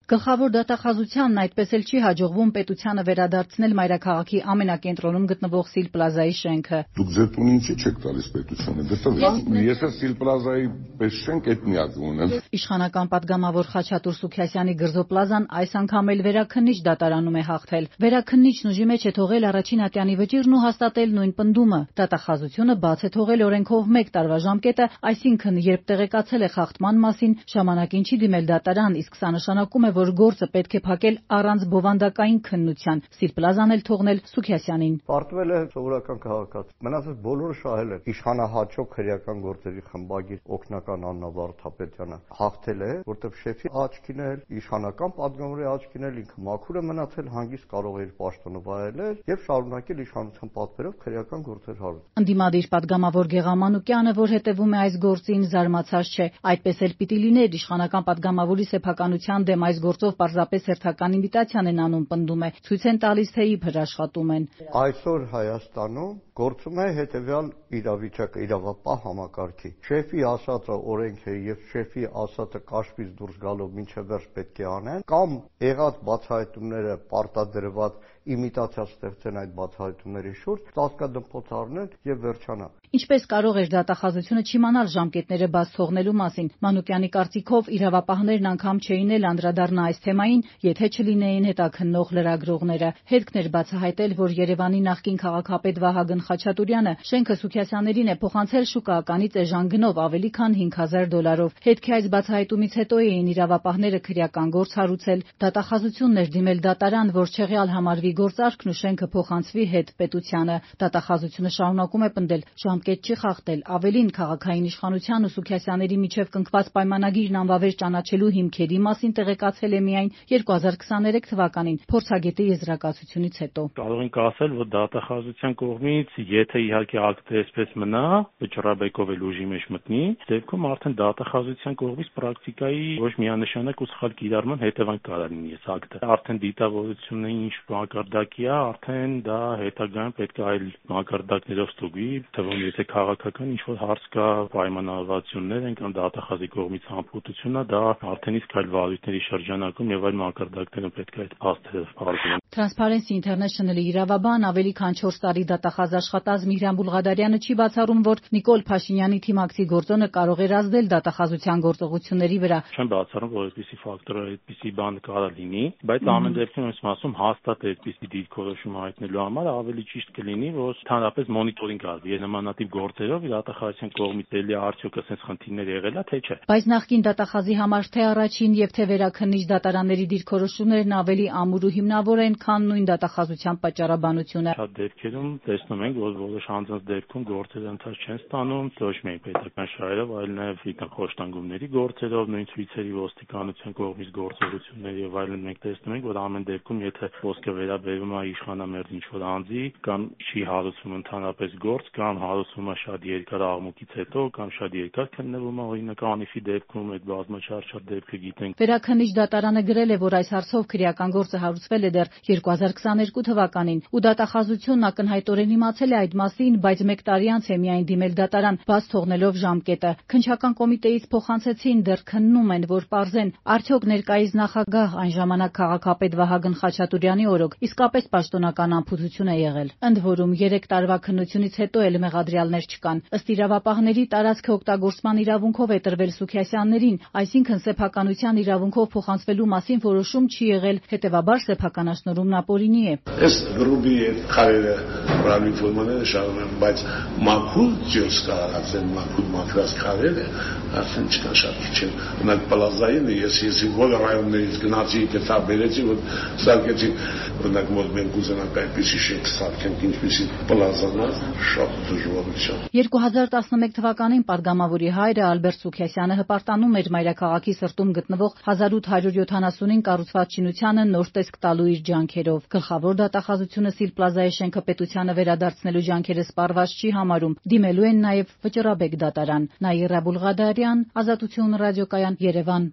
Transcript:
Գլխավոր դատախազությանն այդպես էլ չի հաջողվում պետությանը վերադարձնել մայրաքաղաքի ամենակենտրոնում գտնվող Սիլ Պլազայի շենքը։ Դուք ձեր տունը ինչի չեք տալիս պետությանը։ Եթե Սիլ Պլազայի պես շենք այդ միակը ունեմ։ Իշխանական պատգամավոր Խաչատուր Սուքիասյանի Գրզոպլազան այս անգամ էլ վերաքննիչ դատարանում է հաղթել։ Վերաքննիչն ուժի մեջ է թողել առաջին ատյանի վճիռն ու հաստատել նույն պնդումը։ Դատախազությունը բաց է թողել օրենքով 1 տարվա ժամկետը, այսինքն երբ տեղեկացել է խախտման մասին, ժամանակին չի դիմել դատարան, իսկ սա նշանակում է, որ գործը պետք է փակել առանց բովանդակային քննության։ Սիլ Պլազան էլ թողնել Սուքիասյանին։ Պարտվել է սովորական քաղաքացի։ Մնացած բոլորը շահել են։ Իշխանահաճո քրեական գործերի խմբագիր օգնական Աննա Վարդապետյանը հաղթել է, որտեղ շեֆի աչքին էլ, իշխանական պատգամավորի աչքին էլ ինքը մաքուր է մնացել, հանգիստ կարող է իր պաշտոնը վայելել եւ շարունակել իշխանության պատվերով քրեական գործեր հարուցել։ Ընդդիմադիր պատգամավոր Գեղամ Մանուկյանը, որ հետևում է այս գործին, զարմացած չէ։ Այդպես էլ պիտի լիներ, իշխանական պատգամավորի սեփականության դեմ այս գործով պարզապես հերթական իմիտացիան են անում, պնդում է, ցույց են տալիս, թե իբր աշխատում են։ Այսօր Հայաստանում գործում է հետևյալ իրավիճակը, իրավապահ համակարգի։ Շեֆի ասածը օրենք է եւ շեֆի ասածը կաշվից դուրս գալով մինչեւ վերջ պետք է անեն, կամ եղած բացահայտումները պարտադրված իմիտացիա ստեղծեն այդ բացահայտումների շուրջ, ծածկադմփոց առնեն եւ վերջանա։ Ինչպես կարող էր դատախազությունը չիմանալ ժամկետները բաց թողնելու մասին։ Մանուկյանի կարծիքով իրավապահներն անգամ չէին էլ անդրադառնա այս թեմային, եթե չլինեին հետաքննող լրագրողները։ Հետքն էր բացահայտել, որ Երևանի նախկին քաղաքապետ Վահագն Խաչատուրյանը շենքը Սուքիասյաններին է փոխանցել շուկայականից էժան գնով ավելի քան $5,000։ Հետքի այս բացահայտումից հետո էին իրավապահները քրեական գործ հարուցել։ Դատախազությունն էր դիմել դատարան, որ չեղյալ համարվի գործարքն ու շենքը փոխանցվի հետ պետությանը։ Դատախազությունը շարունակում է պնդել, ժամկետ չի խախտել, ավելին քաղաքային իշխանության ու Սուքիասյանների միջև կնքված պայմանագիրն անվավեր ճանաչելու հիմքերի մասին տեղեկացել է միայն 2023 թվականին փորձագետի եզրակացությունից հետո։ Կարող ենք ասել, որ դատախազության կողմից, եթե իհարկե ակտը այսպես մնա, վճռաբեկով էլ ուժի մեջ մտնի, դեպքում արդեն դատախազության կողմից պրակտիկայի ոչ միանշանակ ու սխալ կիրառման հետևանք կարող լինի այս ակտը։ Արդեն դիտավորությունը ինչ մակարդակի է, արդեն դա հետագայում պետք է այլ մակարդակներով ստուգվի, թվում եթե քաղաքական ինչ-որ հարց կա, պայմանավորվածություններ են կամ դատախազի կողմից անփութություն է, դա արդեն իսկ այլ վարույթների շրջանակում եւ այլ մակարդակներում պետք է այդ փաստերը բարձրացնեն։ Transparency International-ի իրավաբան ավելի քան 4 տարի դատախազ աշխատած Միհրան Բուլղադարյանը չի բացառում, որ Նիկոլ Փաշինյանի թիմակցի գործոնը կարող էր ազդել դատախազության գործողությունների վրա։ Չեմ բացառում, որ այդպիսի ֆակտորը, այդպիսի բան կարող լինի, բայց ամեն դեպքում ես ասում հաստատ այդպիսի դիրքորոշում հայտնելու համար ավելի ճիշտ կլինի, որ ընդհանրապես մոնիտորինգ արվի նմանատիպ գործերով դատախազության կողմից էլի արդյոք ասենց խնդիրներ եղել է, թե չէ։ Բայց նախկին դատախազի համար թե առաջին եւ թե վերաքննիչ դատարանների դիրքորոշումներն ավելի ամուր ու հիմնավոր են, քան նույն դատախազության պատճառաբանությունը։ Շատ դեպքերում տեսնում ենք, որ որոշ անձանց դեպքում գործերը ընթաց չեն ստանում, ոչ միայն պետական շահերով, այլ նաեւ խոշտանգումների գործերով, նույն ցույցերի ոստիկանության կողմից գործողություններ եւ այլն մենք տեսնում ենք, որ ամեն դեպքում եթե խոսքը վերաբերում է իշխանամերձ ինչ-որ անձի կամ չի հարուցվում ընդհանրապես գործ կամ հարուցվում է շատ երկար աղմուկից հետո կամ շատ երկար քննվում է, օրինակ Անիֆի դեպքում այդ բազմաչափ դեպքը գիտենք։ Վերաքննիչ դատարանը գրել է, որ այս հարցով քրեական գործը հարուցվել է դեռ 2022 թվականին ու դատախազությունն ակնհայտորեն իմացել է այդ մասին, բայց 1 տարի անց է միայն դիմել դատարան, բաց թողնելով ժամկետը։ Քննչական կոմիտեից փոխանցեցին, դեռ քննում են, որ պարզեն արդյոք ներկայիս նախագահ այն ժամանակ քաղաքապետ Վահագն Խաչատուրյանի օրոք իսկապես պաշտոնական անփութություն է եղել։ Ընդ որում 3 տարվա քննությունից հետո էլ մեղադրյալներ չկան։ Ըստ իրավապահների տարածքը օգտագործման իրավունքով է տրվել Սուքիասյաններին, այսինքն սեփականության իրավունքով փոխանցվելու մասին որոշում չի եղել, հետևաբար սեփականաշնորհումն ապօրինի է։ Այս գրուպի քարերը ռալի ֆորմաները շարունակում, բայց մաքուր ջոս կարողացել մաքրած քարերը արդեն չկան շատ քիչ։ Ունակ պլազային ես բոլոր ռայոններից գնացի, գտա բերեցի, որ սարքեցի, օրինակ որ մենք ուզենանք այնպեսի շենք սարքենք, ինչպեսի պլազանա, շատ դժվարությամբ։ 2011 թվականին պատգամավորի հայրը Ալբերտ Սուքիասյանը հպարտանում էր մայրաքաղաքի սրտում գտնվող 1875-ին կառուցված շինությանը նոր տեսք տալու իր ջանքերով։ Գլխավոր դատախազությունը Սիլ Պլազայի շենքը պետությանը վերադարձնելու ջանքերը սպառված չի համարում։ Դիմելու են նաև վճռաբեկ դատարան։ Նաիրա Բուլղադարյան, Ազատություն ռադիոկայան, Երևան։